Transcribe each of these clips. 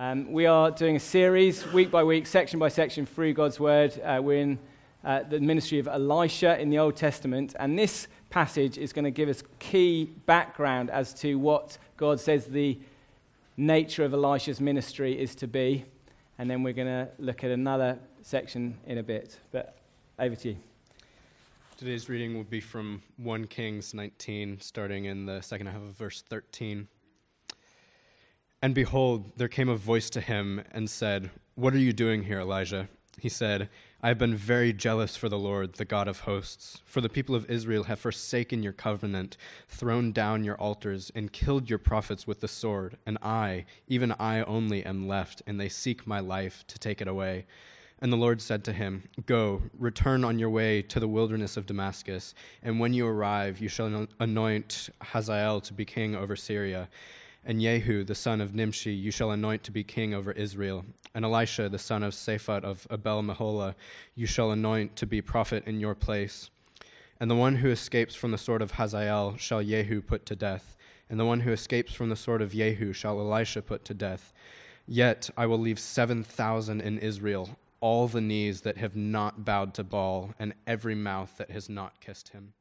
We are doing a series, week by week, section by section, through God's Word. We're in the ministry of Elisha in the Old Testament, and this passage is going to give us key background as to what God says the nature of Elisha's ministry is to be, and then we're going to look at another section in a bit. But over to you. Today's reading will be from 1 Kings 19, starting in the second half of verse 13. And behold, there came a voice to him and said, "What are you doing here, Elijah?" He said, "I have been very jealous for the Lord, the God of hosts. For the people of Israel have forsaken your covenant, thrown down your altars, and killed your prophets with the sword. And I, even I only, am left, and they seek my life to take it away." And the Lord said to him, "Go, return on your way to the wilderness of Damascus, and when you arrive, you shall anoint Hazael to be king over Syria. And Jehu, the son of Nimshi, you shall anoint to be king over Israel. And Elisha, the son of Shaphat of Abel-Meholah, you shall anoint to be prophet in your place. And the one who escapes from the sword of Hazael shall Jehu put to death. And the one who escapes from the sword of Jehu shall Elisha put to death. Yet I will leave 7,000 in Israel, all the knees that have not bowed to Baal, and every mouth that has not kissed him."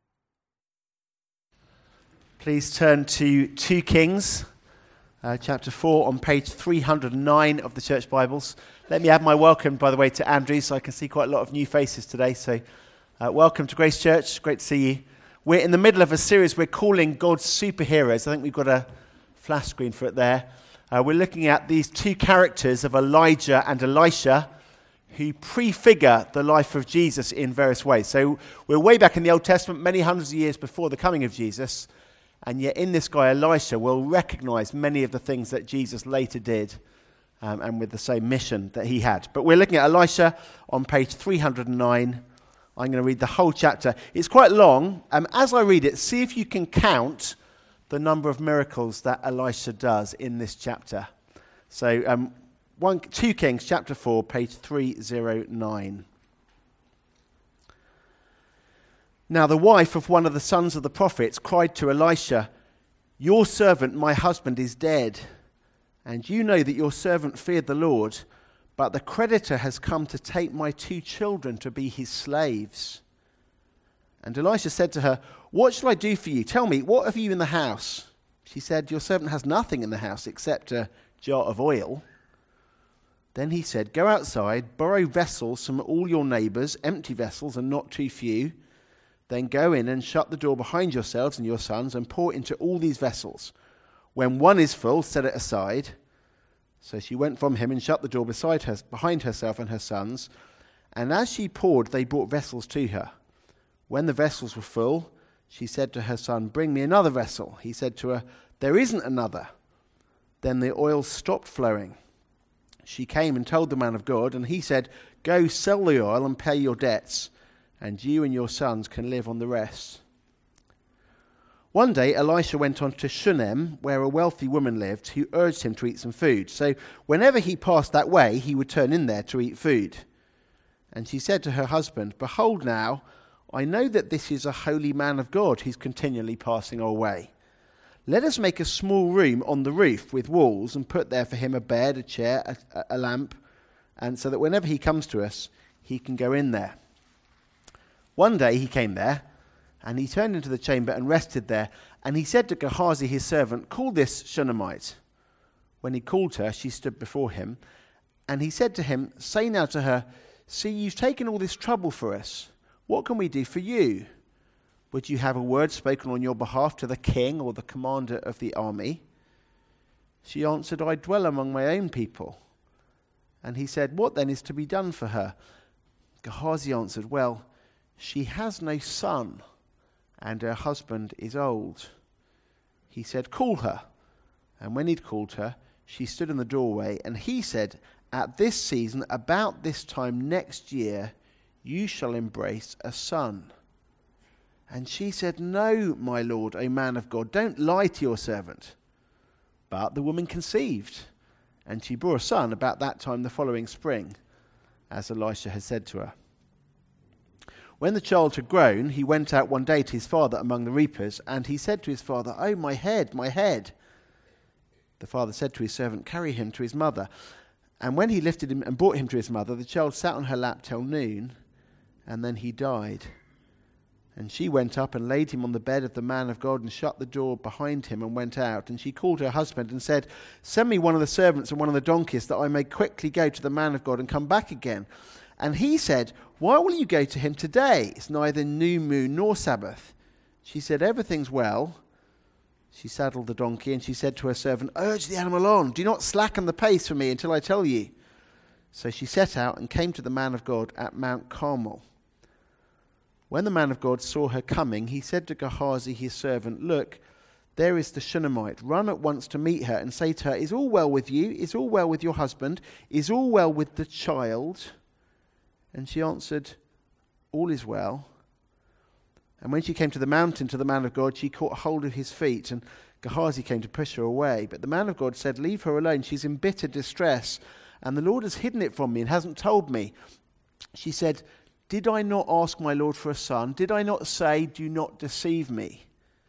Please turn to 2 Kings. Chapter 4 on page 309 of the Church Bibles. Let me add my welcome, by the way, to Andrew, so I can see quite a lot of new faces today. So welcome to Grace Church. Great to see you. We're in the middle of a series we're calling God's Superheroes. I think we've got a flash screen for it there. We're looking at these two characters of Elijah and Elisha who prefigure the life of Jesus in various ways. So we're way back in the Old Testament, many hundreds of years before the coming of Jesus. And yet in this guy, Elisha, we'll recognize many of the things that Jesus later did and with the same mission that he had. But we're looking at Elisha on page 309. I'm going to read the whole chapter. It's quite long. As I read it, see if you can count the number of miracles that Elisha does in this chapter. So 2 Kings chapter 4, page 309. Now the wife of one of the sons of the prophets cried to Elisha, "Your servant, my husband, is dead, and you know that your servant feared the Lord, but the creditor has come to take my 2 children to be his slaves." And Elisha said to her, "What shall I do for you? Tell me, what have you in the house?" She said, "Your servant has nothing in the house except a jar of oil." Then he said, "Go outside, borrow vessels from all your neighbors, empty vessels and not too few. Then go in and shut the door behind yourselves and your sons and pour into all these vessels. When one is full, set it aside." So she went from him and shut the door behind herself and her sons. And as she poured, they brought vessels to her. When the vessels were full, she said to her son, "Bring me another vessel." He said to her, "There isn't another." Then the oil stopped flowing. She came and told the man of God, and he said, "Go sell the oil and pay your debts, and you and your sons can live on the rest." One day Elisha went on to Shunem, where a wealthy woman lived, who urged him to eat some food. So whenever he passed that way, he would turn in there to eat food. And she said to her husband, "Behold now, I know that this is a holy man of God who's continually passing our way. Let us make a small room on the roof with walls and put there for him a bed, a chair, a lamp, and so that whenever he comes to us, he can go in there." One day he came there, and he turned into the chamber and rested there. And he said to Gehazi his servant, "Call this Shunammite." When he called her, she stood before him. And he said to him, "Say now to her, 'See, you've taken all this trouble for us. What can we do for you? Would you have a word spoken on your behalf to the king or the commander of the army?' She answered, 'I dwell among my own people.' And he said, 'What then is to be done for her?' Gehazi answered, 'Well, she has no son, and her husband is old.' He said, 'Call her.' And when he'd called her, she stood in the doorway. And he said, 'At this season, about this time next year, you shall embrace a son.' And she said, 'No, my lord, O man of God, don't lie to your servant.' But the woman conceived, and she bore a son about that time the following spring, as Elisha had said to her. When the child had grown, he went out one day to his father among the reapers, and he said to his father, 'Oh, my head, my head.' The father said to his servant, "Carry him to his mother." And when he lifted him and brought him to his mother, the child sat on her lap till noon, and then he died. And she went up and laid him on the bed of the man of God and shut the door behind him and went out. And she called her husband and said, "Send me one of the servants and one of the donkeys, that I may quickly go to the man of God and come back again." And he said, "Why will you go to him today? It's neither new moon nor Sabbath." She said, "Everything's well." She saddled the donkey and she said to her servant, "Urge the animal on. Do not slacken the pace for me until I tell you." So she set out and came to the man of God at Mount Carmel. When the man of God saw her coming, he said to Gehazi his servant, "Look, there is the Shunammite. Run at once to meet her and say to her, 'Is all well with you? Is all well with your husband? Is all well with the child?'" And she answered, "All is well." And when she came to the mountain to the man of God, she caught hold of his feet, and Gehazi came to push her away. But the man of God said, "Leave her alone. She's in bitter distress, and the Lord has hidden it from me and hasn't told me." She said, "Did I not ask my Lord for a son? Did I not say, 'Do not deceive me'?"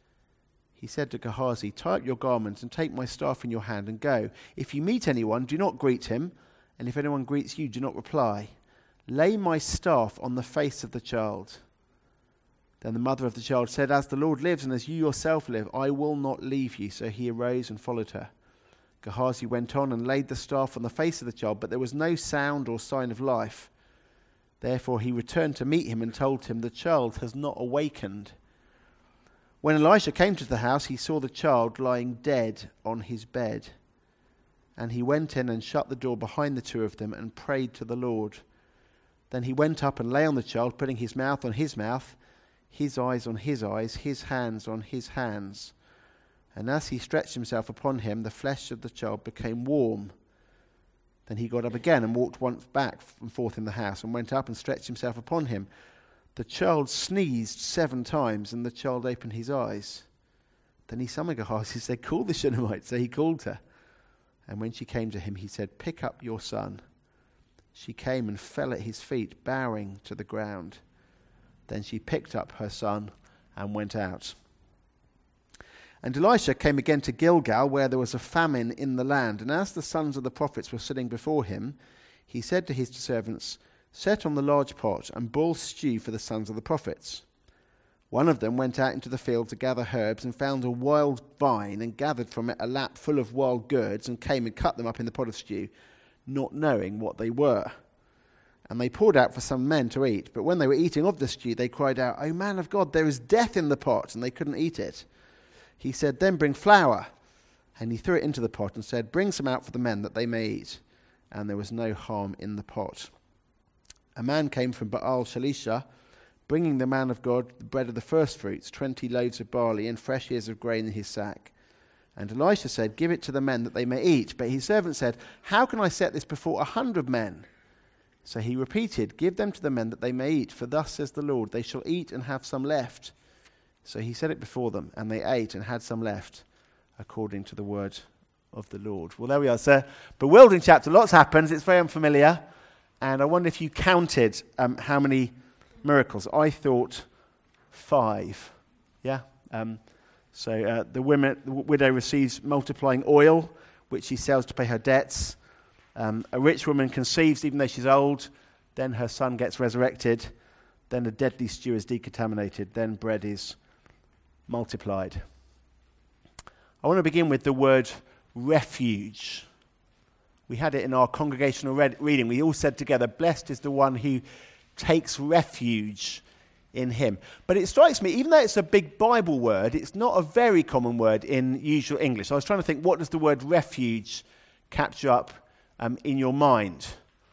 He said to Gehazi, "Tie up your garments and take my staff in your hand and go. If you meet anyone, do not greet him, and if anyone greets you, do not reply. Lay my staff on the face of the child." Then the mother of the child said, "As the Lord lives and as you yourself live, I will not leave you." So he arose and followed her. Gehazi went on and laid the staff on the face of the child, but there was no sound or sign of life. Therefore he returned to meet him and told him, "The child has not awakened." When Elisha came to the house, he saw the child lying dead on his bed. And he went in and shut the door behind the two of them and prayed to the Lord. Then he went up and lay on the child, putting his mouth on his mouth, his eyes on his eyes, his hands on his hands. And as he stretched himself upon him, the flesh of the child became warm. Then he got up again and walked once back and forth in the house, and went up and stretched himself upon him. The child sneezed 7 times, and the child opened his eyes. Then he summoned Gehazi and said, "Call the Shunammite." So he called her. And when she came to him, he said, "Pick up your son." She came and fell at his feet, bowing to the ground. Then she picked up her son and went out. And Elisha came again to Gilgal, where there was a famine in the land. And as the sons of the prophets were sitting before him, he said to his servants, "Set on the large pot and boil stew for the sons of the prophets." One of them went out into the field to gather herbs and found a wild vine and gathered from it a lap full of wild gourds and came and cut them up in the pot of stew, not knowing what they were. And they poured out for some men to eat. But when they were eating of the stew, they cried out, "O man of God, there is death in the pot," and they couldn't eat it. He said, "Then bring flour." And he threw it into the pot and said, "Bring some out for the men that they may eat." And there was no harm in the pot. A man came from Baal Shalisha, bringing the man of God the bread of the first fruits, 20 loaves of barley and fresh ears of grain in his sack. And Elisha said, "Give it to the men that they may eat." But his servant said, "How can I set this before 100 men? So he repeated, "Give them to the men that they may eat, for thus says the Lord, they shall eat and have some left." So he set it before them, and they ate and had some left, according to the word of the Lord. Well, there we are. It's a bewildering chapter. Lots happens. It's very unfamiliar. And I wonder if you counted how many miracles. I thought 5. Yeah? The widow receives multiplying oil, which she sells to pay her debts. A rich woman conceives even though she's old. Then her son gets resurrected. Then a deadly stew is decontaminated. Then bread is multiplied. I want to begin with the word refuge. We had it in our congregational reading. We all said together, "Blessed is the one who takes refuge in him." But it strikes me, even though it's a big Bible word, it's not a very common word in usual English. I was trying to think, what does the word refuge capture up in your mind?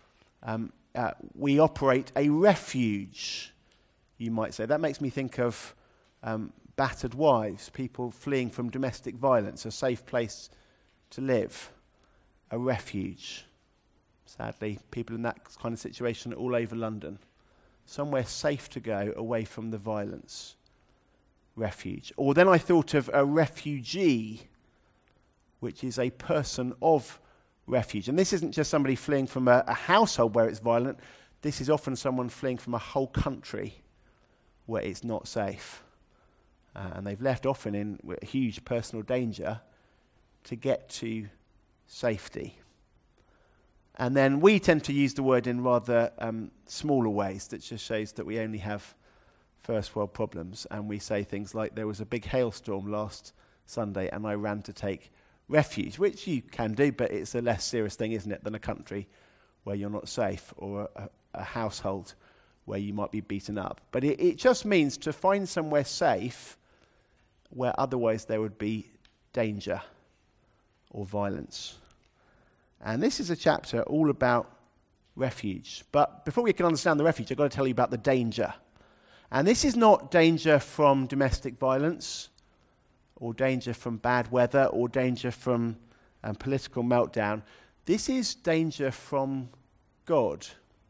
We operate a refuge, you might say. That makes me think of battered wives, people fleeing from domestic violence, a safe place to live, a refuge. Sadly, people in that kind of situation are all over London. Somewhere safe to go away from the violence. Refuge. Or then I thought of a refugee, which is a person of refuge. And this isn't just somebody fleeing from a household where it's violent. This is often someone fleeing from a whole country where it's not safe. And they've left often in huge personal danger to get to safety. And then we tend to use the word in rather smaller ways that just shows that we only have first world problems. And we say things like, there was a big hailstorm last Sunday and I ran to take refuge, which you can do, but it's a less serious thing, isn't it, than a country where you're not safe, or a household where you might be beaten up. But it just means to find somewhere safe where otherwise there would be danger or violence. And this is a chapter all about refuge. But before we can understand the refuge, I've got to tell you about the danger. And this is not danger from domestic violence, or danger from bad weather, or danger from political meltdown. This is danger from God.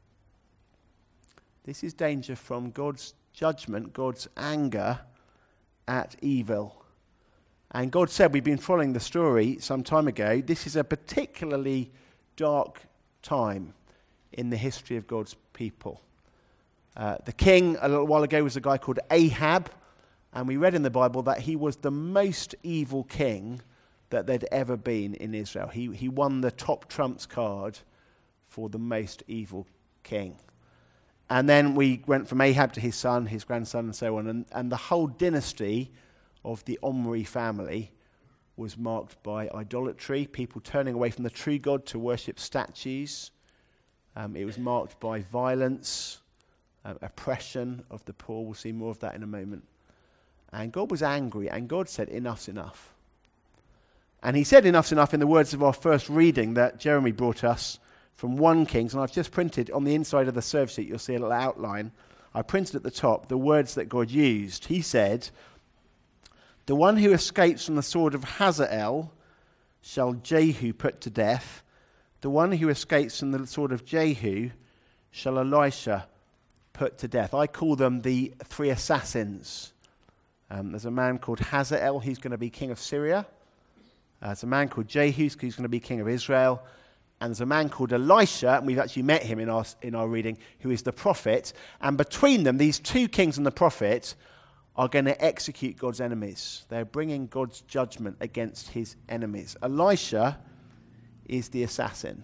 This is danger from God's judgment, God's anger at evil. And God said, we've been following the story some time ago, this is a particularly dark time in the history of God's people. The king a little while ago was a guy called Ahab, and we read in the Bible that he was the most evil king that there'd ever been in Israel. He won the top trumps card for the most evil king. And then we went from Ahab to his son, his grandson, and so on. And the whole dynasty of the Omri family was marked by idolatry, people turning away from the true God to worship statues. It was marked by violence, oppression of the poor. We'll see more of that in a moment. And God was angry, and God said, enough's enough. And he said enough's enough in the words of our first reading that Jeremy brought us from 1 Kings, and I've just printed on the inside of the serve sheet, you'll see a little outline. I printed at the top the words that God used. He said, the one who escapes from the sword of Hazael shall Jehu put to death. The one who escapes from the sword of Jehu shall Elisha put to death. I call them the three assassins. There's a man called Hazael, who's going to be king of Syria. There's a man called Jehu, who's going to be king of Israel. And there's a man called Elisha, and we've actually met him in our reading, who is the prophet. And between them, these two kings and the prophet are going to execute God's enemies. They're bringing God's judgment against his enemies. Elisha is the assassin.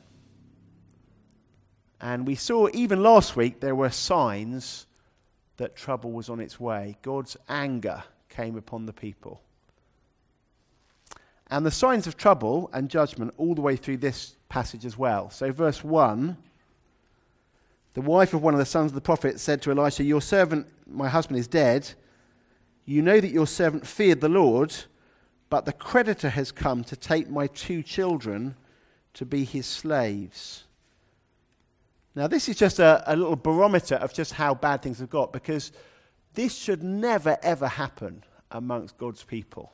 And we saw even last week there were signs that trouble was on its way. God's anger came upon the people. And the signs of trouble and judgment all the way through this passage as well. So verse 1, the wife of one of the sons of the prophet said to Elisha, your servant, my husband, is dead. You know that your servant feared the Lord, but the creditor has come to take my 2 children to be his slaves. Now this is just a little barometer of just how bad things have got, because this should never ever happen amongst God's people.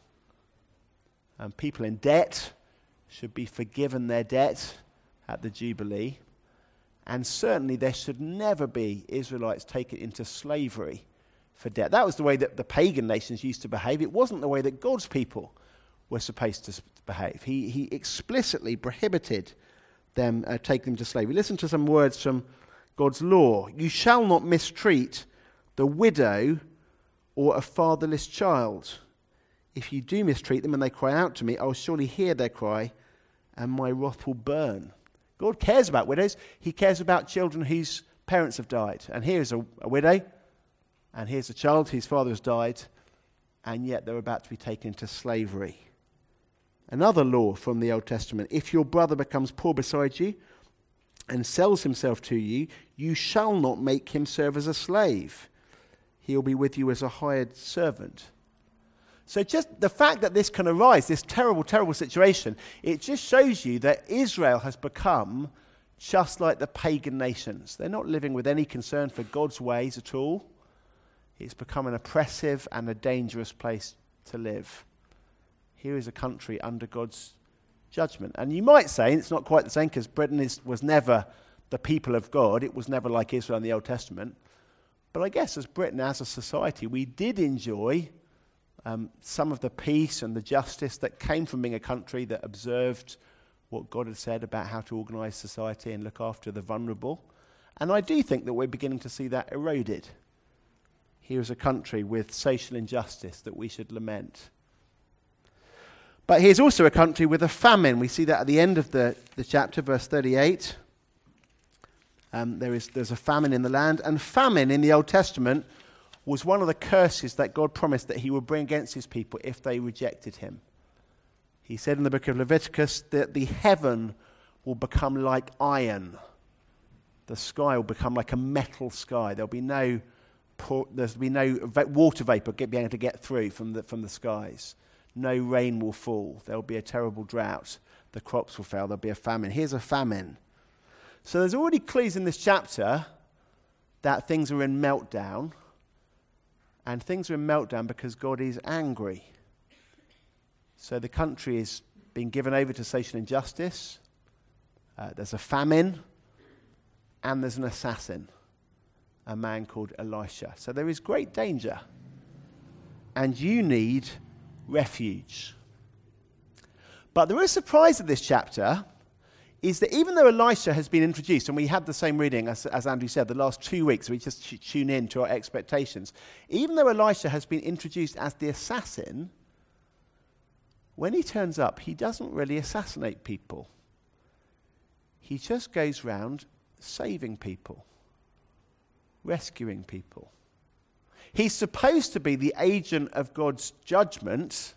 People in debt should be forgiven their debt at the Jubilee. And certainly there should never be Israelites taken into slavery for debt. That was the way that the pagan nations used to behave. It wasn't the way that God's people were supposed to behave. He explicitly prohibited them taking them to slavery. Listen to some words from God's law. You shall not mistreat the widow or a fatherless child. If you do mistreat them and they cry out to me, I will surely hear their cry and my wrath will burn. God cares about widows. He cares about children whose parents have died. And here's a widow, and here's a child whose father has died, and yet they're about to be taken into slavery. Another law from the Old Testament. If your brother becomes poor beside you and sells himself to you, you shall not make him serve as a slave. He'll be with you as a hired servant. So just the fact that this can arise, this terrible, terrible situation, it just shows you that Israel has become just like the pagan nations. They're not living with any concern for God's ways at all. It's become an oppressive and a dangerous place to live. Here is a country under God's judgment. And you might say, and it's not quite the same because Britain was never the people of God. It was never like Israel in the Old Testament. But I guess as Britain, as a society, we did enjoy some of the peace and the justice that came from being a country that observed what God had said about how to organise society and look after the vulnerable. And I do think that we're beginning to see that eroded. Here is a country with social injustice that we should lament. But here's also a country with a famine. We see that at the end of the chapter, verse 38. There's a famine in the land. And famine in the Old Testament was one of the curses that God promised that he would bring against his people if they rejected him. He said in the book of Leviticus that the heaven will become like iron. The sky will become like a metal sky. There'll be no water vapor being able to get through from the skies. No rain will fall. There'll be a terrible drought. The crops will fail. There'll be a famine. Here's a famine. So there's already clues in this chapter that things are in meltdown. And things are in meltdown because God is angry. So the country is being given over to social injustice. There's a famine. And there's an assassin, a man called Elisha. So there is great danger. And you need refuge. But the real surprise of this chapter is that even though Elisha has been introduced, and we had the same reading, as Andrew said, the last 2 weeks, we just tune in to our expectations. Even though Elisha has been introduced as the assassin, when he turns up, he doesn't really assassinate people. He just goes round saving people, rescuing people. He's supposed to be the agent of God's judgment.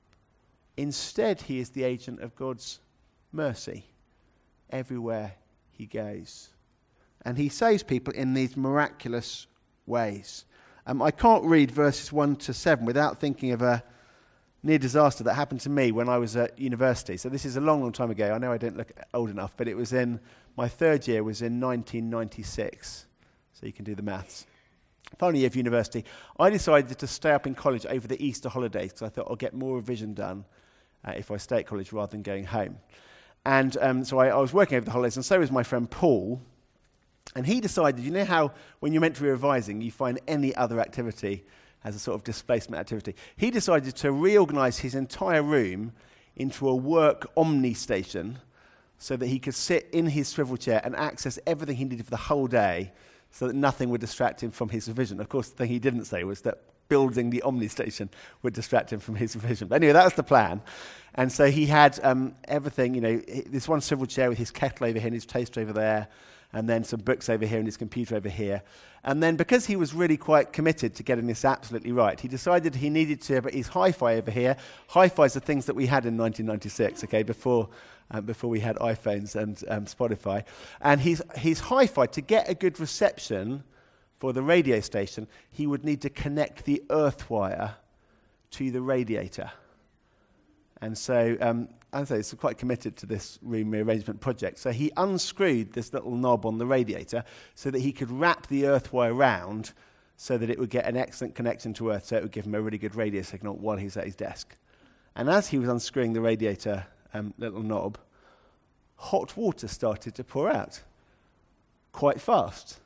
Instead, he is the agent of God's mercy everywhere he goes. And he saves people in these miraculous ways. I can't read verses 1 to 7 without thinking of a near disaster that happened to me when I was at university. So this is a long, long time ago. I know I don't look old enough, but it was my third year was in 1996. So you can do the maths. Final year of university. I decided to stay up in college over the Easter holidays because I thought I'll get more revision done if I stay at college rather than going home. And so I was working over the holidays, and so was my friend Paul. And he decided, you know how when you're meant to be revising, you find any other activity as a sort of displacement activity. He decided to reorganize his entire room into a work Omni station so that he could sit in his swivel chair and access everything he needed for the whole day so that nothing would distract him from his revision. Of course, the thing he didn't say was that building the Omni station would distract him from his revision. But anyway, that was the plan. And so he had everything, this one swivel chair with his kettle over here and his toaster over there, and then some books over here and his computer over here. And then because he was really quite committed to getting this absolutely right, he decided he needed to put his hi-fi over here. Hi-Fis are things that we had in 1996, okay, before we had iPhones and Spotify. And his hi-fi, to get a good reception for the radio station, he would need to connect the earth wire to the radiator. And so he's quite committed to this room rearrangement project. So he unscrewed this little knob on the radiator so that he could wrap the earth wire around so that it would get an excellent connection to earth, so it would give him a really good radio signal while he's at his desk. And as he was unscrewing the radiator little knob, hot water started to pour out quite fast.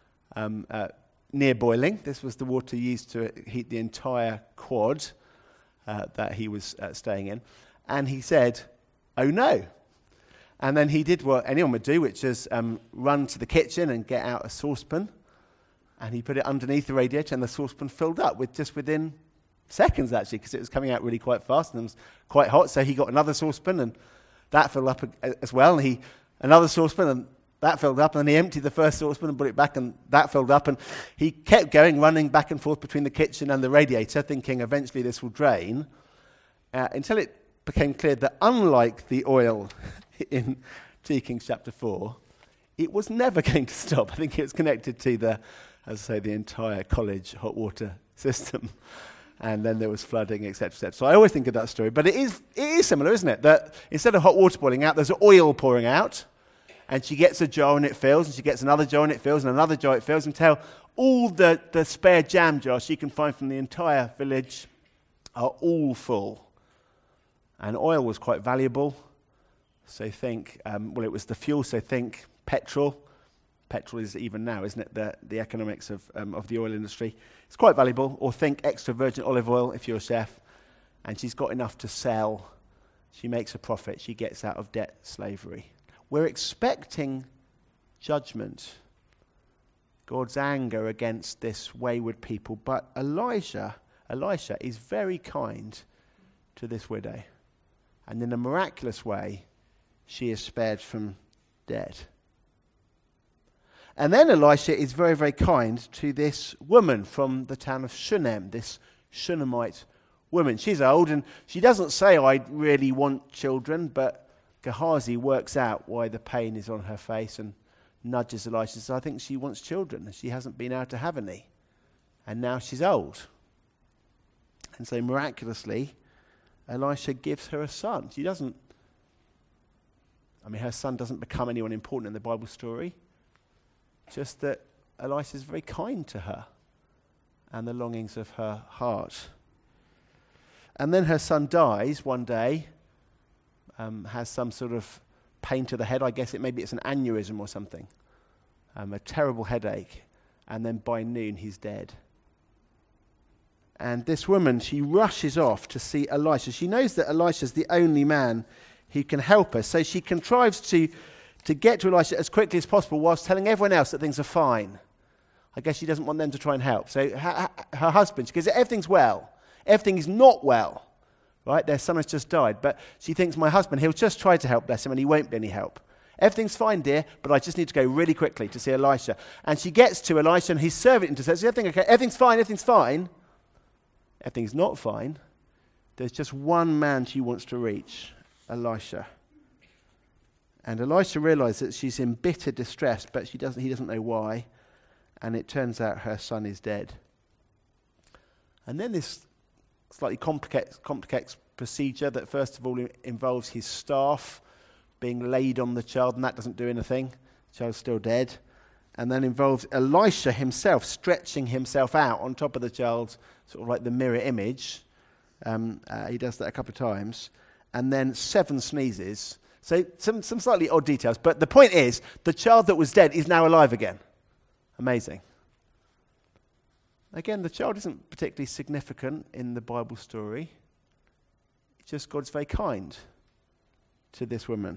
Near boiling. This was the water used to heat the entire quad that he was staying in. And he said, "Oh no." And then he did what anyone would do, which is run to the kitchen and get out a saucepan. And he put it underneath the radiator, and the saucepan filled up within seconds, actually, because it was coming out really quite fast and it was quite hot. So he got another saucepan, and that filled up as well. And another saucepan, and that filled up. And then he emptied the first saucepan and put it back, and that filled up. And he kept going, running back and forth between the kitchen and the radiator, thinking eventually this will drain, until it became clear that unlike the oil in 2 Kings chapter 4, it was never going to stop. I think it was connected to the entire college hot water system. And then there was flooding, etc., etc. So I always think of that story. But it is similar, isn't it? That instead of hot water boiling out, there's oil pouring out. And she gets a jar and it fills, and she gets another jar and it fills, and another jar it fills, until all the spare jam jars she can find from the entire village are all full. And oil was quite valuable. So think, it was the fuel, so think petrol. Petrol is even now, isn't it, the economics of the oil industry. It's quite valuable. Or think extra virgin olive oil if you're a chef. And she's got enough to sell. She makes a profit. She gets out of debt slavery. We're expecting judgment, God's anger against this wayward people. But Elisha is very kind to this widow. And in a miraculous way, she is spared from death. And then Elisha is very, very kind to this woman from the town of Shunem, this Shunammite woman. She's old, and she doesn't say, I really want children, but Gehazi works out why the pain is on her face and nudges Elisha. So I think she wants children, and she hasn't been able to have any. And now she's old. And so miraculously, Elisha gives her a son. Her son doesn't become anyone important in the Bible story. Just that Elisha is very kind to her and the longings of her heart. And then her son dies one day, has some sort of pain to the head. I guess maybe it's an aneurysm or something, a terrible headache. And then by noon, he's dead. And this woman, she rushes off to see Elisha. She knows that Elisha's the only man who can help her. So she contrives to get to Elisha as quickly as possible whilst telling everyone else that things are fine. I guess she doesn't want them to try and help. So her husband, she goes, everything's well. Everything is not well. Right? Their son has just died. But she thinks, my husband, he'll just try to help, bless him, and he won't be any help. Everything's fine, dear, but I just need to go really quickly to see Elisha. And she gets to Elisha, and his servant interceds, everything okay? Everything's fine, everything's fine. Everything's not fine. There's just one man she wants to reach, Elisha. And Elisha realizes that she's in bitter distress, but he doesn't know why. And it turns out her son is dead. And then this slightly complex procedure that first of all involves his staff being laid on the child, and that doesn't do anything. The child's still dead. And then involves Elisha himself stretching himself out on top of the child, sort of like the mirror image. He does that a couple of times. And then 7 sneezes. So some slightly odd details. But the point is, the child that was dead is now alive again. Amazing. Again, the child isn't particularly significant in the Bible story. It's just God's very kind to this woman.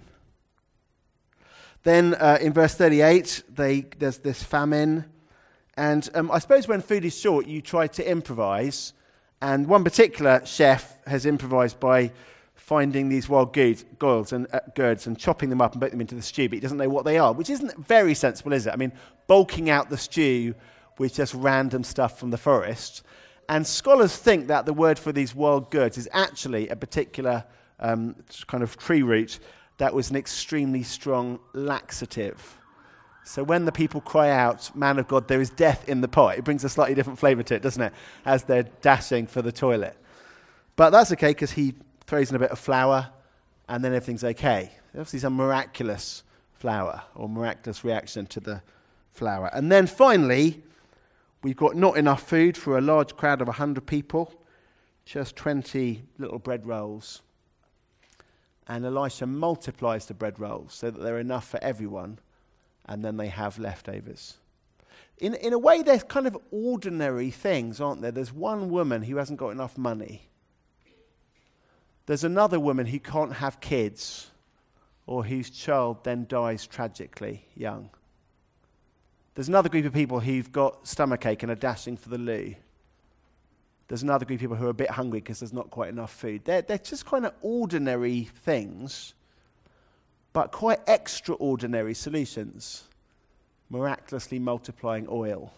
Then in verse 38, there's this famine. And I suppose when food is short, you try to improvise. And one particular chef has improvised by finding these wild gourds and chopping them up and putting them into the stew, but he doesn't know what they are, which isn't very sensible, is it? I mean, bulking out the stew with just random stuff from the forest. And scholars think that the word for these wild gourds is actually a particular kind of tree root that was an extremely strong laxative. So when the people cry out, man of God, there is death in the pot, it brings a slightly different flavour to it, doesn't it? As they're dashing for the toilet. But that's okay, because he throws in a bit of flour, and then everything's okay. Obviously some miraculous flour, or miraculous reaction to the flour. And then finally, we've got not enough food for a large crowd of 100 people, just 20 little bread rolls. And Elisha multiplies the bread rolls so that they're enough for everyone, and then they have leftovers. In a way, they're kind of ordinary things, aren't there? There's one woman who hasn't got enough money. There's another woman who can't have kids, or whose child then dies tragically young. There's another group of people who've got stomachache and are dashing for the loo. There's another group of people who are a bit hungry because there's not quite enough food. They're just kind of ordinary things, but quite extraordinary solutions. Miraculously multiplying oil,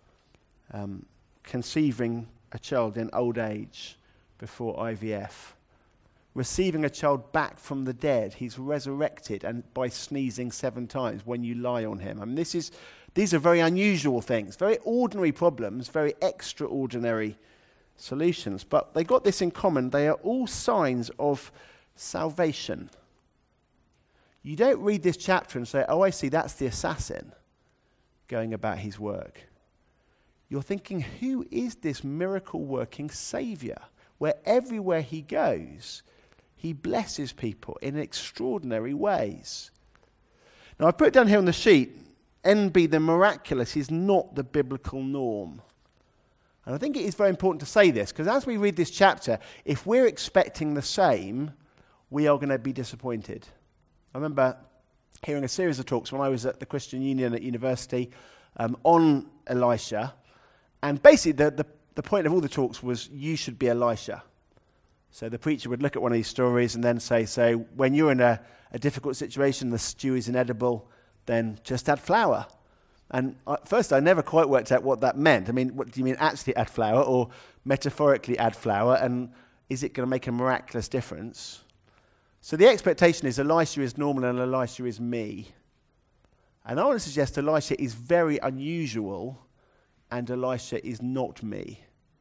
conceiving a child in old age before IVF, receiving a child back from the dead. He's resurrected, and by sneezing 7 times when you lie on him. I mean, these are very unusual things, very ordinary problems, very extraordinary solutions. But they got this in common. They are all signs of salvation. You don't read this chapter and say, oh, I see, that's the assassin going about his work. You're thinking, who is this miracle-working Saviour? Where everywhere he goes, he blesses people in extraordinary ways. Now, I put down here on the sheet, NB, the miraculous is not the biblical norm. And I think it is very important to say this, because as we read this chapter, if we're expecting the same, we are going to be disappointed. I remember hearing a series of talks when I was at the Christian Union at university on Elisha. And basically the point of all the talks was, you should be Elisha. So the preacher would look at one of these stories and then say, so when you're in a difficult situation, the stew is inedible, then just add flour. And at first I never quite worked out what that meant. I mean, what do you mean actually add flour or metaphorically add flour? And is it going to make a miraculous difference? So the expectation is Elisha is normal and Elisha is me. And I want to suggest Elisha is very unusual and Elisha is not me.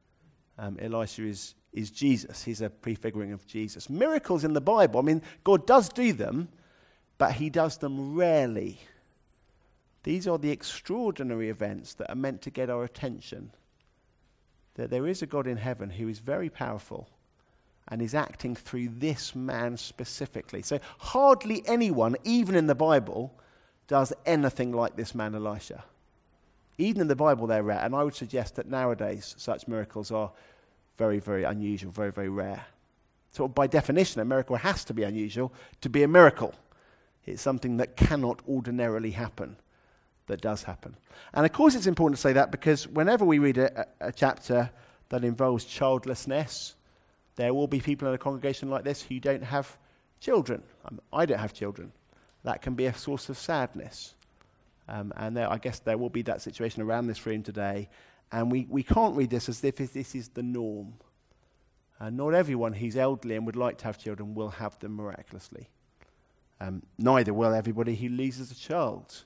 Elisha is Jesus. He's a prefiguring of Jesus. Miracles in the Bible, I mean, God does do them, but he does them rarely. These are the extraordinary events that are meant to get our attention. That there is a God in heaven who is very powerful and is acting through this man specifically. So hardly anyone, even in the Bible, does anything like this man Elisha. Even in the Bible they're rare, and I would suggest that nowadays such miracles are very, very unusual, very, very rare. So by definition, a miracle has to be unusual to be a miracle. It's something that cannot ordinarily happen, that does happen. And of course it's important to say that because whenever we read a chapter that involves childlessness, there will be people in a congregation like this who don't have children. I don't have children. That can be a source of sadness. And I guess there will be that situation around this room today. And we can't read this as if this is the norm. Not everyone who's elderly and would like to have children will have them miraculously. Neither will everybody who loses a child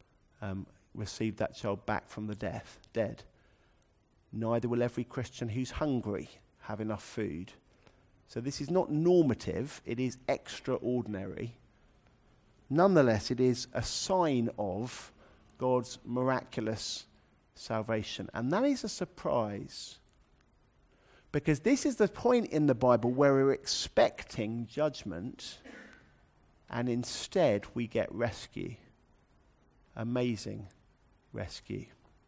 receive that child back from the dead. Neither will every Christian who's hungry have enough food. So this is not normative, it is extraordinary. Nonetheless, it is a sign of God's miraculous salvation. And that is a surprise. Because this is the point in the Bible where we're expecting judgment, and instead we get rescue. Amazing rescue.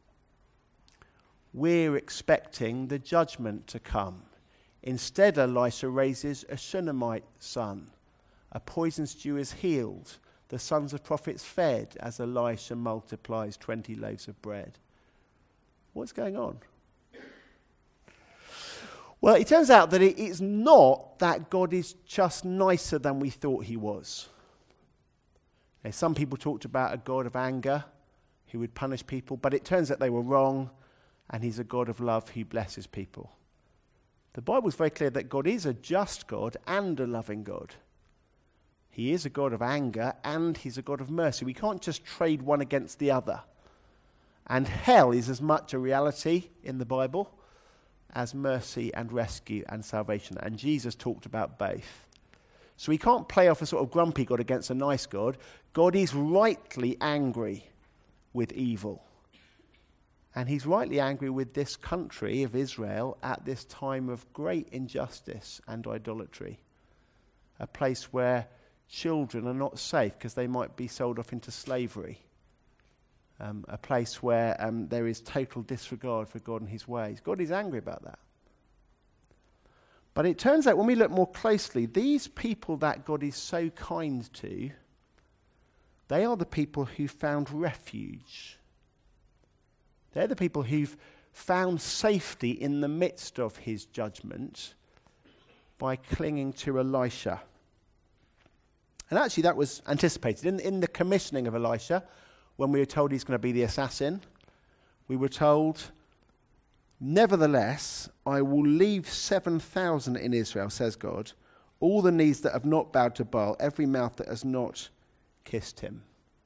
We're expecting the judgment to come. Instead, Elisha raises a Shunammite son. A poison stew is healed. The sons of prophets fed as Elisha multiplies 20 loaves of bread. What's going on? Well, it turns out that it is not that God is just nicer than we thought he was. Now, some people talked about a God of anger who would punish people, but it turns out they were wrong, and he's a God of love who blesses people. The Bible is very clear that God is a just God and a loving God. He is a God of anger and he's a God of mercy. We can't just trade one against the other. And hell is as much a reality in the Bible as mercy and rescue and salvation. And Jesus talked about both. So we can't play off a sort of grumpy God against a nice God. God is rightly angry with evil. And he's rightly angry with this country of Israel at this time of great injustice and idolatry. A place where children are not safe because they might be sold off into slavery. A place where there is total disregard for God and his ways. God is angry about that. But it turns out when we look more closely, these people that God is so kind to, they are the people who found refuge. They're the people who've found safety in the midst of his judgment by clinging to Elisha. And actually that was anticipated. In the commissioning of Elisha, when we were told he's going to be the assassin, we were told, "Nevertheless, I will leave 7,000 in Israel, says God, all the knees that have not bowed to Baal, every mouth that has not kissed him."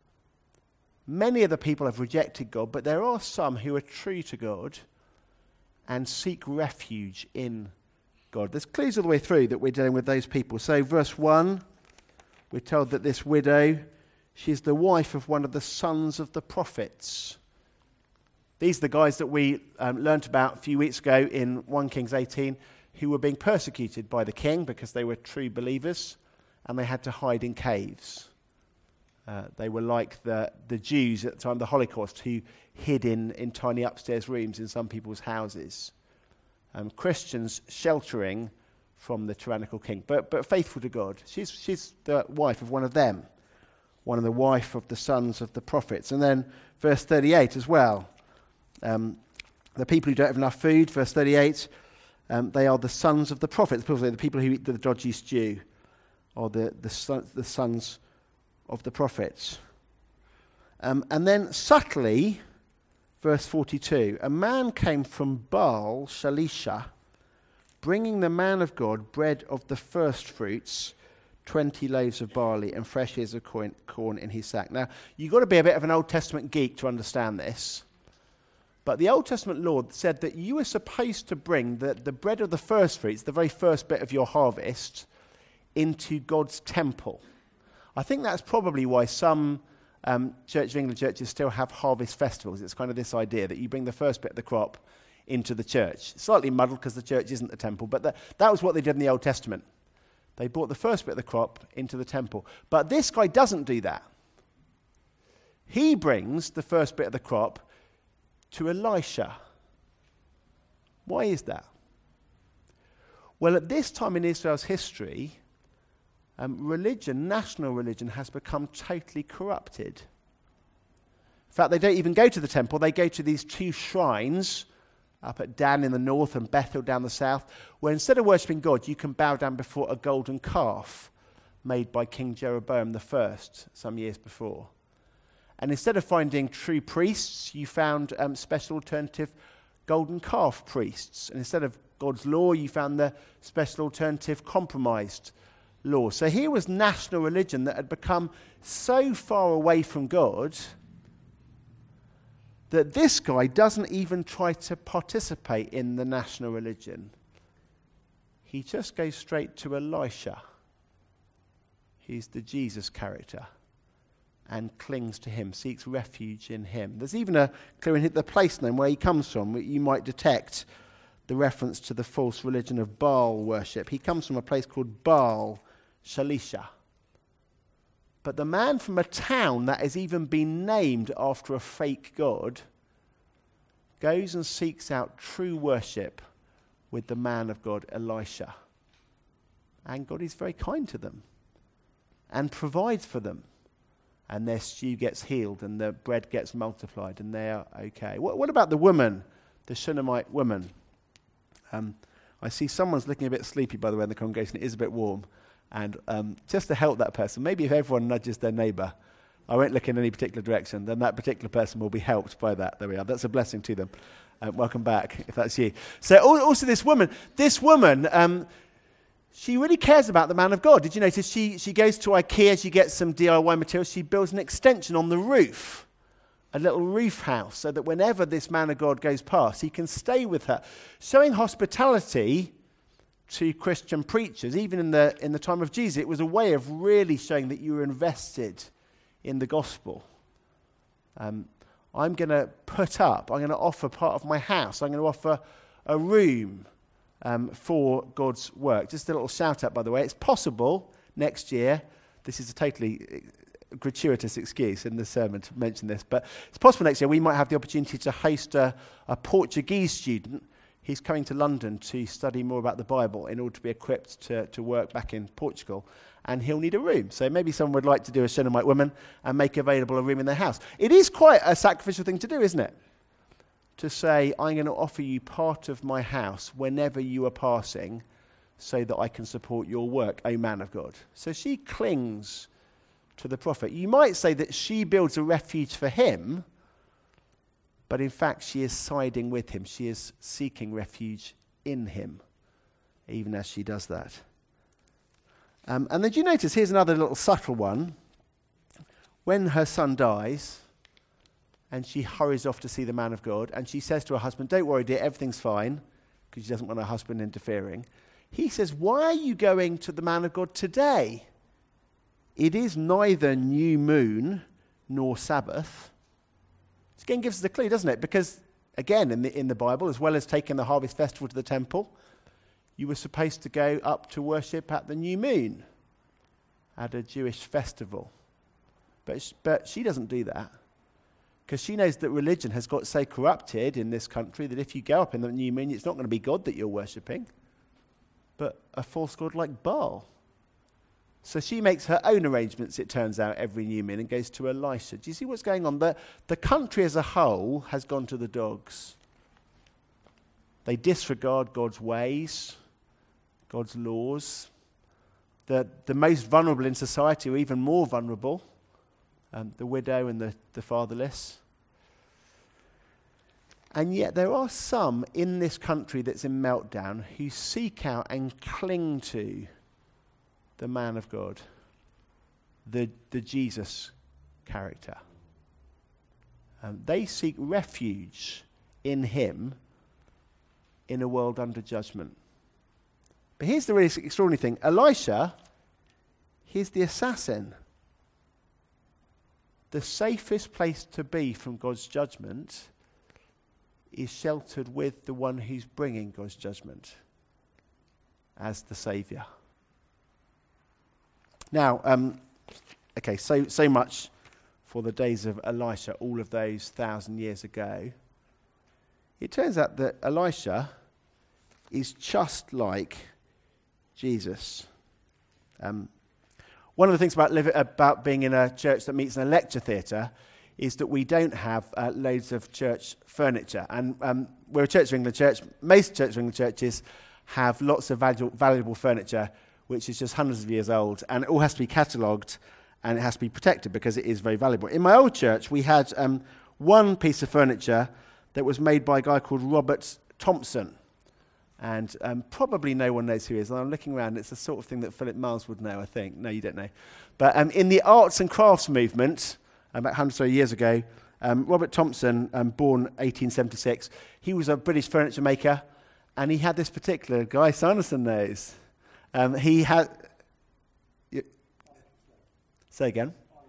Many of the people have rejected God, but there are some who are true to God and seek refuge in God. There's clues all the way through that we're dealing with those people. So verse 1, we're told that this widow, she's the wife of one of the sons of the prophets. These are the guys that we learnt about a few weeks ago in 1 Kings 18, who were being persecuted by the king because they were true believers, and they had to hide in caves. They were like the Jews at the time of the Holocaust who hid in tiny upstairs rooms in some people's houses. Christians sheltering from the tyrannical king, but faithful to God. She's the wife of one of them, one of the wife of the sons of the prophets. And then verse 38 as well. The people who don't have enough food, verse 38, They are the sons of the prophets. The people who eat the dodgy stew are the sons of the prophets. And then subtly, verse 42, a man came from Baal Shalisha, bringing the man of God bread of the first fruits, 20 loaves of barley and fresh ears of corn in his sack. Now, you've got to be a bit of an Old Testament geek to understand this. But the Old Testament law said that you were supposed to bring the bread of the first fruits, the very first bit of your harvest, into God's temple. I think that's probably why some Church of England churches still have harvest festivals. It's kind of this idea that you bring the first bit of the crop into the church. Slightly muddled because the church isn't the temple, but that was what they did in the Old Testament. They brought the first bit of the crop into the temple. But this guy doesn't do that. He brings the first bit of the crop to Elisha. Why is that? Well, at this time in Israel's history, religion, national religion, has become totally corrupted. In fact, they don't even go to the temple. They go to these two shrines up at Dan in the north and Bethel down the south, where instead of worshipping God, you can bow down before a golden calf made by King Jeroboam I some years before. And instead of finding true priests, you found special alternative golden calf priests. And instead of God's law, you found the special alternative compromised law. So here was national religion that had become so far away from God that this guy doesn't even try to participate in the national religion. He just goes straight to Elisha. He's the Jesus character, and clings to him, seeks refuge in him. There's even a clue in the place name where he comes from, where you might detect the reference to the false religion of Baal worship. He comes from a place called Baal Shalisha. But the man from a town that has even been named after a fake god goes and seeks out true worship with the man of God, Elisha. And God is very kind to them and provides for them. And their stew gets healed and the bread gets multiplied and they are okay. What about the woman, the Shunammite woman? I see someone's looking a bit sleepy, by the way, in the congregation. It is a bit warm. And just to help that person, maybe if everyone nudges their neighbour, I won't look in any particular direction, then that particular person will be helped by that. There we are. That's a blessing to them. Welcome back, if that's you. So also this woman, she really cares about the man of God. Did you notice she goes to IKEA, she gets some DIY materials, she builds an extension on the roof, a little roof house, so that whenever this man of God goes past, he can stay with her. Showing hospitality to Christian preachers, even in the time of Jesus, it was a way of really showing that you were invested in the gospel. I'm going to offer part of my house. I'm going to offer a room for God's work. Just a little shout out, by the way. It's possible next year, this is a totally gratuitous excuse in the sermon to mention this, but it's possible next year we might have the opportunity to host a Portuguese student. He's coming to London to study more about the Bible in order to be equipped to work back in Portugal. And he'll need a room. So maybe someone would like to do a Shunammite woman and make available a room in their house. It is quite a sacrificial thing to do, isn't it? To say, I'm going to offer you part of my house whenever you are passing so that I can support your work, O man of God. So she clings to the prophet. You might say that she builds a refuge for him, but in fact, she is siding with him. She is seeking refuge in him, even as she does that. And then do you notice, here's another little subtle one. When her son dies, and she hurries off to see the man of God, and she says to her husband, don't worry, dear, everything's fine, because she doesn't want her husband interfering. He says, why are you going to the man of God today? It is neither new moon nor Sabbath. This again gives us a clue, doesn't it? Because, again, in the Bible, as well as taking the harvest festival to the temple, you were supposed to go up to worship at the new moon, at a Jewish festival. But she doesn't do that, because she knows that religion has got so corrupted in this country that if you go up in the new moon, it's not going to be God that you're worshipping, but a false god like Baal. So she makes her own arrangements, it turns out, every new moon and goes to Elisha. Do you see what's going on? The country as a whole has gone to the dogs. They disregard God's ways, God's laws. The most vulnerable in society are even more vulnerable, the widow and the fatherless. And yet there are some in this country that's in meltdown who seek out and cling to the man of God, the Jesus character. They seek refuge in him in a world under judgment. But here's the really extraordinary thing. Elisha, he's the assassin. The safest place to be from God's judgment is sheltered with the one who's bringing God's judgment as the Saviour. Now, okay, so much for the days of Elisha, all of those 1,000 years ago. It turns out that Elisha is just like Jesus. One of the things about being in a church that meets in a lecture theatre is that we don't have loads of church furniture. And we're a Church of England church. Most Church of England churches have lots of valuable furniture, which is just hundreds of years old, and it all has to be catalogued, and it has to be protected because it is very valuable. In my old church, we had one piece of furniture that was made by a guy called Robert Thompson. And probably no one knows who he is. And I'm looking around, it's the sort of thing that Philip Miles would know, I think. No, you don't know. But in the arts and crafts movement, about 100 years ago, Robert Thompson, born 1876, he was a British furniture maker, and he had this particular guy, Sanderson knows. He had... Say again?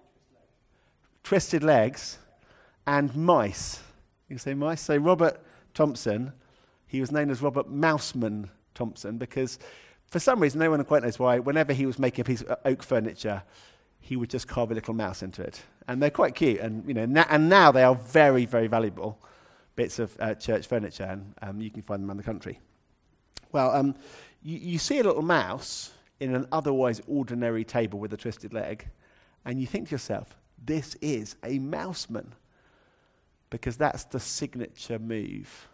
Twisted legs and mice. You say mice? So Robert Thompson, he was known as Robert Mouseman Thompson because for some reason, no one quite knows why, whenever he was making a piece of oak furniture, he would just carve a little mouse into it. And they're quite cute. And now they are very, very valuable bits of church furniture, and you can find them around the country. Well, you see a little mouse in an otherwise ordinary table with a twisted leg, and you think to yourself, this is a mouseman, because that's the signature move.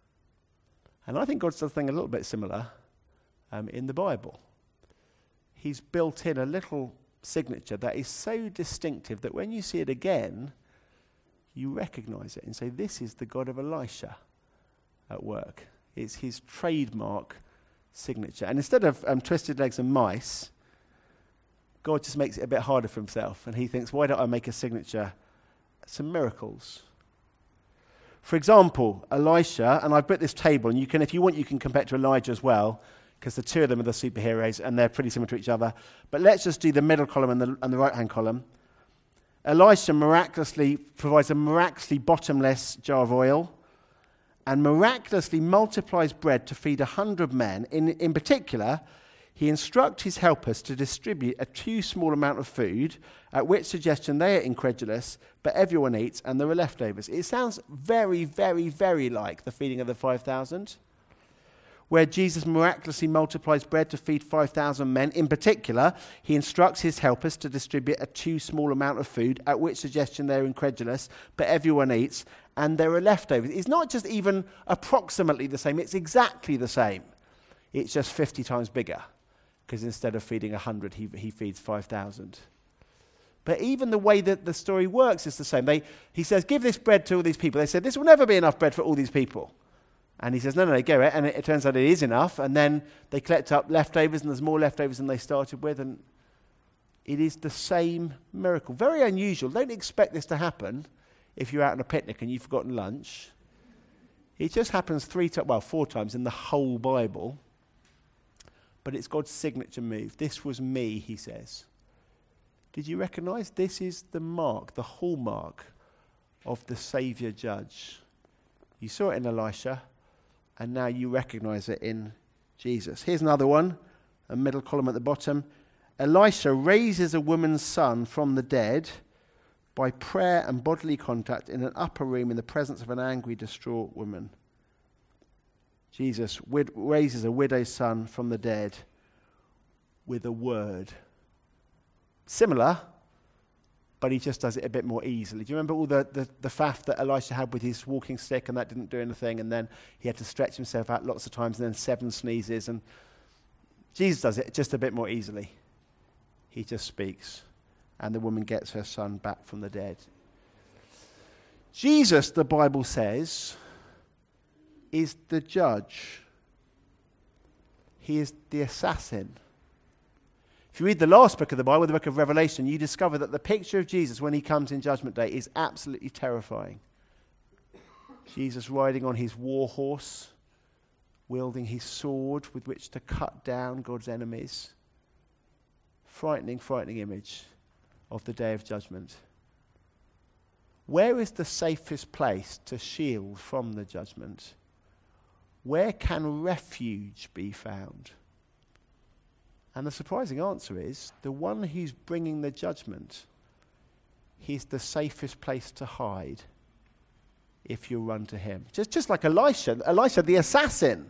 And I think God does something a little bit similar in the Bible. He's built in a little signature that is so distinctive that when you see it again, you recognize it and say, this is the God of Elisha at work. It's his trademark signature. And instead of twisted legs and mice, God just makes it a bit harder for himself. And he thinks, why don't I make a signature? Some miracles. For example, Elisha, and I've put this table, and you can, if you want, you can compare it to Elijah as well, because the two of them are the superheroes, and they're pretty similar to each other. But let's just do the middle column and the right-hand column. Elisha miraculously provides a miraculously bottomless jar of oil, and miraculously multiplies bread to feed 100 men. In particular, he instructs his helpers to distribute a too small amount of food, at which suggestion they are incredulous, but everyone eats and there are leftovers. It sounds very, very, very like the feeding of the 5,000, where Jesus miraculously multiplies bread to feed 5,000 men. In particular, he instructs his helpers to distribute a too small amount of food, at which suggestion they're incredulous, but everyone eats and there are leftovers. It's not just even approximately the same, it's exactly the same. It's just 50 times bigger, because instead of feeding 100, he feeds 5,000. But even the way that the story works is the same. He says, give this bread to all these people. They said, this will never be enough bread for all these people. And he says, no, go it. And it turns out it is enough. And then they collect up leftovers, and there's more leftovers than they started with. And it is the same miracle. Very unusual. Don't expect this to happen if you're out on a picnic and you've forgotten lunch. It just happens 4 times in the whole Bible. But it's God's signature move. This was me, he says. Did you recognize? This is the mark, the hallmark of the Saviour Judge. You saw it in Elisha, and now you recognize it in Jesus. Here's another one, a middle column at the bottom. Elisha raises a woman's son from the dead by prayer and bodily contact in an upper room in the presence of an angry, distraught woman. Jesus raises a widow's son from the dead with a word. Similar, but he just does it a bit more easily. Do you remember all the faff that Elisha had with his walking stick, and that didn't do anything, and then he had to stretch himself out lots of times, and then 7 sneezes, and Jesus does it just a bit more easily. He just speaks, and the woman gets her son back from the dead. Jesus, the Bible says, is the judge. He is the assassin. If you read the last book of the Bible, the book of Revelation, you discover that the picture of Jesus when he comes in Judgment Day is absolutely terrifying. Jesus riding on his war horse, wielding his sword with which to cut down God's enemies. Frightening, frightening image of the day of judgment. Where is the safest place to shield from the judgment? Where can refuge be found? And the surprising answer is, the one who's bringing the judgment, he's the safest place to hide if you run to him. Just like Elisha, the assassin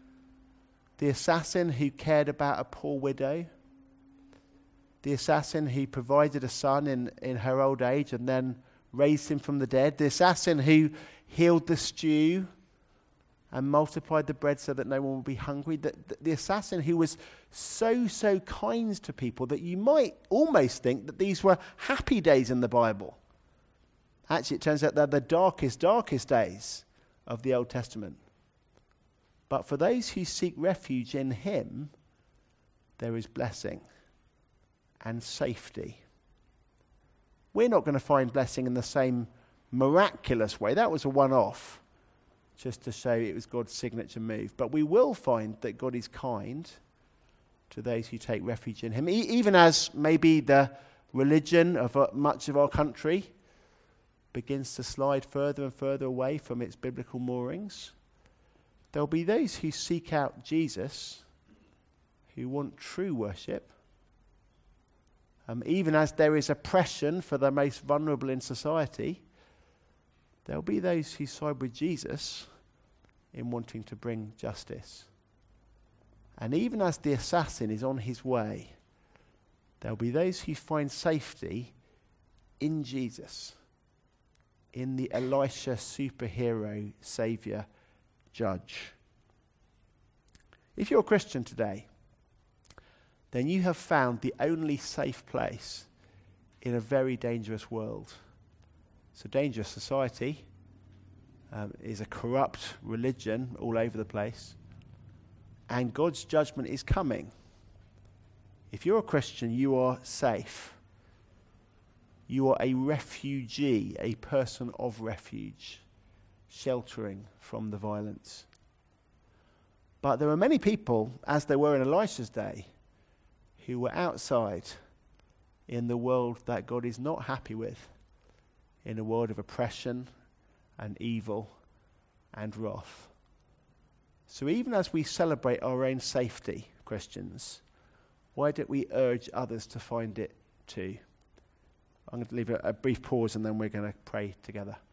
who cared about a poor widow, the assassin who provided a son in her old age and then raised him from the dead, the assassin who healed the stew and multiplied the bread so that no one would be hungry, the assassin who was so kind to people that you might almost think that these were happy days in the Bible. Actually, it turns out they're the darkest days of the Old Testament. But for those who seek refuge in him, there is blessing and safety. We're not going to find blessing in the same miraculous way. That was a one-off, just to show it was God's signature move. But we will find that God is kind to those who take refuge in him. Even as maybe the religion of much of our country begins to slide further and further away from its biblical moorings, there'll be those who seek out Jesus, who want true worship. Even as there is oppression for the most vulnerable in society, there'll be those who side with Jesus in wanting to bring justice. And even as the assassin is on his way, there'll be those who find safety in Jesus, in the Elisha superhero, saviour, judge. If you're a Christian today, then you have found the only safe place in a very dangerous world. It's a dangerous society. Is a corrupt religion all over the place. And God's judgment is coming. If you're a Christian, you are safe. You are a refugee, a person of refuge, sheltering from the violence. But there are many people, as there were in Elisha's day, who were outside in the world that God is not happy with, in a world of oppression and evil and wrath. So even as we celebrate our own safety, Christians, why don't we urge others to find it too? I'm going to leave a brief pause and then we're going to pray together.